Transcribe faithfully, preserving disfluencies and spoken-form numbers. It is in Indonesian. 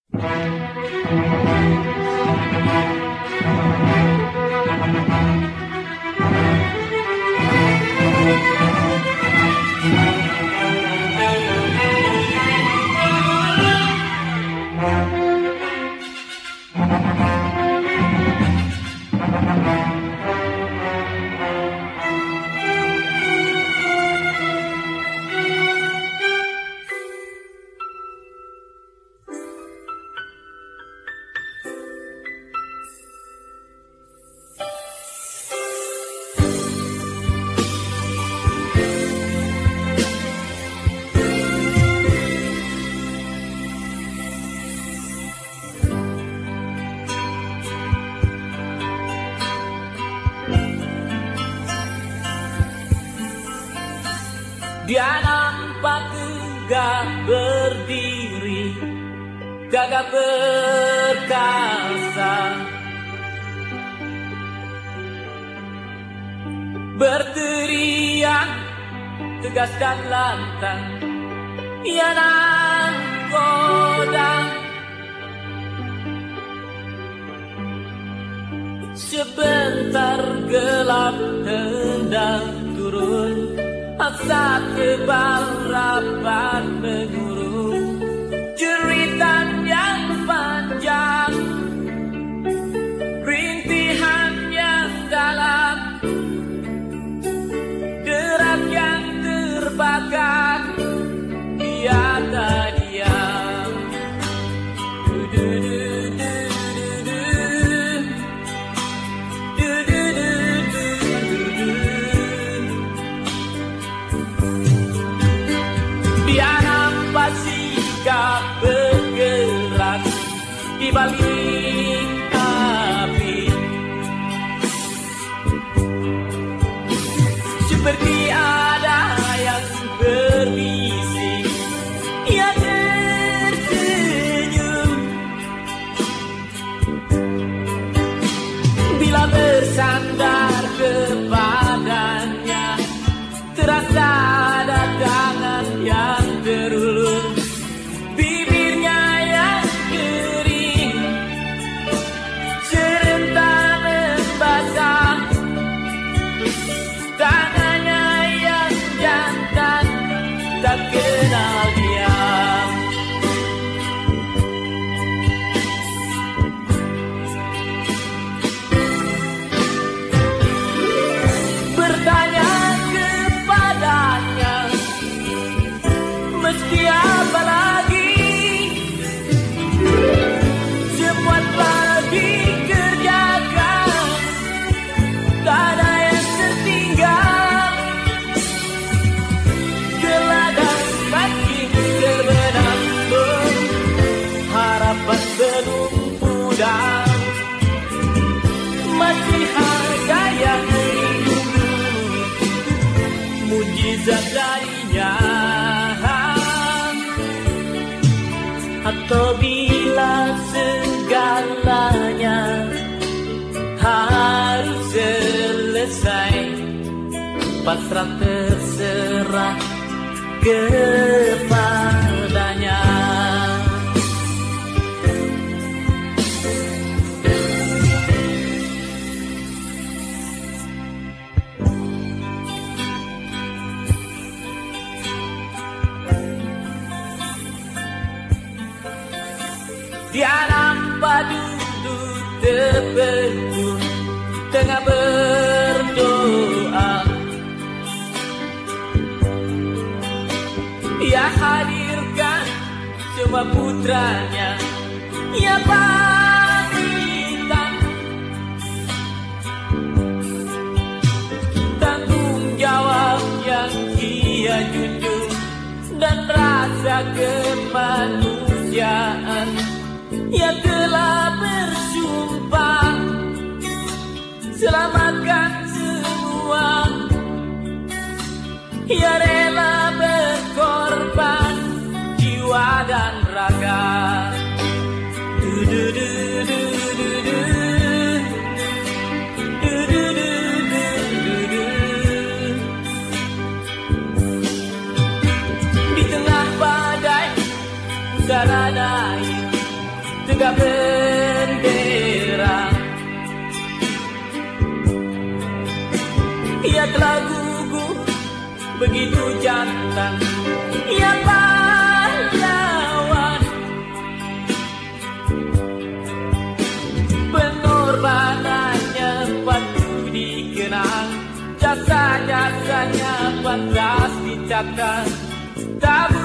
Dia nampak tegak berdiri, gagah perkasa, berteriak tegas dan lantang, ia nahkoda. Sebentar gelap hendak turun, asap tebal rapat mengurung, jeritan yang panjang, rintihan yang dalam, derap yang terbakar, dia tak diam. Dia nampak sikap bergerak di balik api, seperti ada yang berbisik. Ia tersenyum bila bersandar kepadanya, terasa ada tangan yang terulur, bibirnya yang kering, serentak membasah, tangannya yang jantan tak kenal diam. Bertanya kepadanya, mesti apa lagi? Semua telah dikerjakan, tak ada yang tertinggal. Gelagat makin terbenam, harapan belum pudar, masih ada yang menunggu mujizat darinya. Atau bila segalanya harus selesai, pasrah terserah kepadanya. Dia nampak duduk terpegun tengah berdoa. Ia hadirkan semua putranya, ia pamitan, tanggung jawab yang ia junjung, dan rasa kemanusiaan. Ia telah bersumpah selamatkan semua, ia rela berkorban jiwa dan raga. Di tengah badai udara naik, tegak bendera. Ia telah gugur begitu jantan, ia pahlawan. Pengorbanannya patut dikenang, jasa-jasanya pantas dicatat. Tak